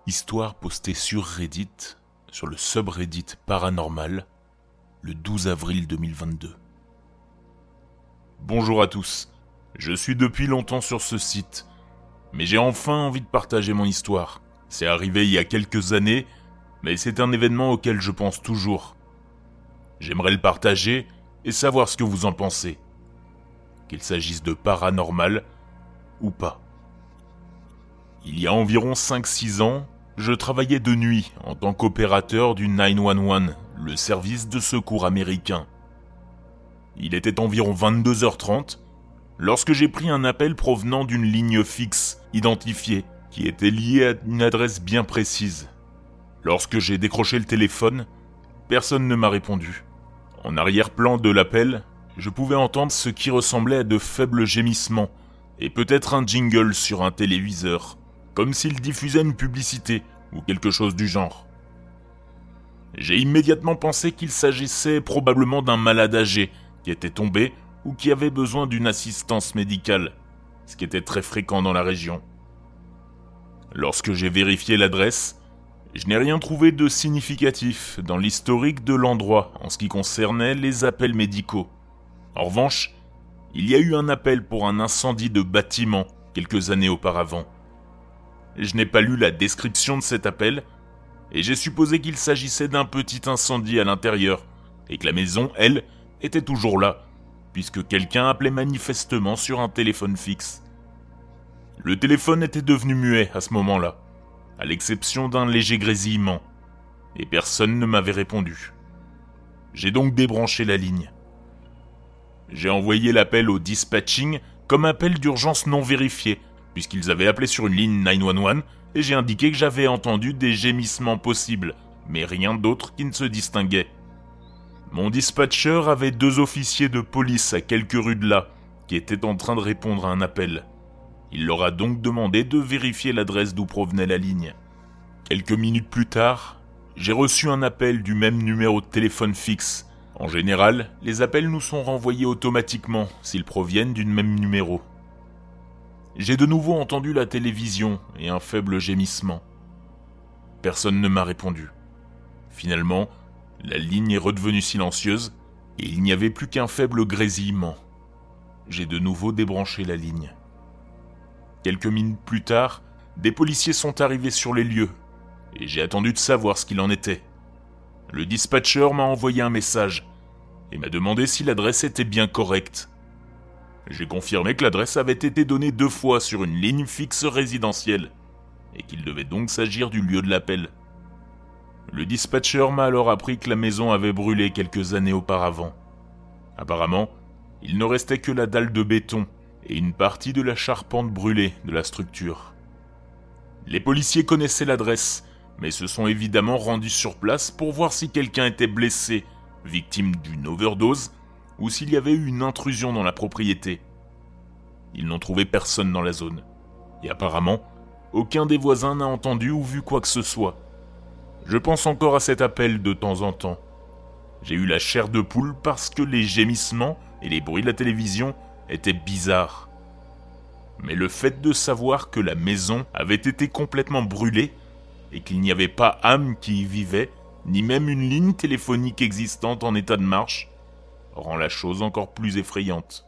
Histoire postée sur Reddit, sur le subreddit paranormal, le 12 avril 2022. Bonjour à tous, je suis depuis longtemps sur ce site, mais j'ai enfin envie de partager mon histoire. C'est arrivé il y a quelques années, mais c'est un événement auquel je pense toujours. J'aimerais le partager et savoir ce que vous en pensez, qu'il s'agisse de paranormal ou pas. Il y a environ 5-6 ans, je travaillais de nuit en tant qu'opérateur du 911, le service de secours américain. Il était environ 22h30 lorsque j'ai pris un appel provenant d'une ligne fixe identifiée qui était liée à une adresse bien précise. Lorsque j'ai décroché le téléphone, personne ne m'a répondu. En arrière-plan de l'appel, je pouvais entendre ce qui ressemblait à de faibles gémissements et peut-être un jingle sur un téléviseur, comme s'il diffusait une publicité ou quelque chose du genre. J'ai immédiatement pensé qu'il s'agissait probablement d'un malade âgé qui était tombé ou qui avait besoin d'une assistance médicale, ce qui était très fréquent dans la région. Lorsque j'ai vérifié l'adresse, je n'ai rien trouvé de significatif dans l'historique de l'endroit en ce qui concernait les appels médicaux. En revanche, il y a eu un appel pour un incendie de bâtiment quelques années auparavant. Je n'ai pas lu la description de cet appel, et j'ai supposé qu'il s'agissait d'un petit incendie à l'intérieur, et que la maison, elle, était toujours là, puisque quelqu'un appelait manifestement sur un téléphone fixe. Le téléphone était devenu muet à ce moment-là, à l'exception d'un léger grésillement, et personne ne m'avait répondu. J'ai donc débranché la ligne. J'ai envoyé l'appel au dispatching comme appel d'urgence non vérifié, puisqu'ils avaient appelé sur une ligne 911, et j'ai indiqué que j'avais entendu des gémissements possibles, mais rien d'autre qui ne se distinguait. Mon dispatcher avait 2 officiers de police à quelques rues de là, qui étaient en train de répondre à un appel. Il leur a donc demandé de vérifier l'adresse d'où provenait la ligne. Quelques minutes plus tard, j'ai reçu un appel du même numéro de téléphone fixe. En général, les appels nous sont renvoyés automatiquement s'ils proviennent du même numéro. J'ai de nouveau entendu la télévision et un faible gémissement. Personne ne m'a répondu. Finalement, la ligne est redevenue silencieuse et il n'y avait plus qu'un faible grésillement. J'ai de nouveau débranché la ligne. Quelques minutes plus tard, des policiers sont arrivés sur les lieux et j'ai attendu de savoir ce qu'il en était. Le dispatcher m'a envoyé un message et m'a demandé si l'adresse était bien correcte. J'ai confirmé que l'adresse avait été donnée 2 fois sur une ligne fixe résidentielle et qu'il devait donc s'agir du lieu de l'appel. Le dispatcher m'a alors appris que la maison avait brûlé quelques années auparavant. Apparemment, il ne restait que la dalle de béton et une partie de la charpente brûlée de la structure. Les policiers connaissaient l'adresse, mais se sont évidemment rendus sur place pour voir si quelqu'un était blessé, victime d'une overdose, ou s'il y avait eu une intrusion dans la propriété. Ils n'ont trouvé personne dans la zone. Et apparemment, aucun des voisins n'a entendu ou vu quoi que ce soit. Je pense encore à cet appel de temps en temps. J'ai eu la chair de poule parce que les gémissements et les bruits de la télévision étaient bizarres. Mais le fait de savoir que la maison avait été complètement brûlée et qu'il n'y avait pas âme qui y vivait, ni même une ligne téléphonique existante en état de marche, rend la chose encore plus effrayante.